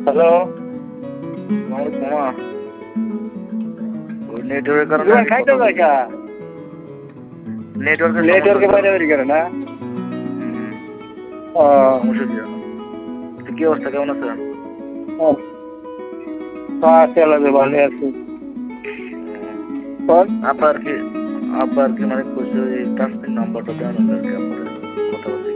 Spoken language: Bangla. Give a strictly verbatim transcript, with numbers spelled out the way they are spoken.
হ্যালো, আমার মামা ওই নেটওয়ার্কের কারণে তোমার আমি খাইতে কথা যায় কা নেটওয়ার্কের নেটওয়ার্কে সমস্যা বাইরে বেরিয়ে গেল না। হুম, ও, সমস্যা কি জানো? তো কি অবস্থা, কেমন আছেন? ও, তো আছে আলাদা ভালো আছি। তোর আব্বা আর কি আব্বা আর কি মানে কইছে এই কাশ্মীর নাম্বারটা দেওয়ার আর কি আপনার কথা বলছি।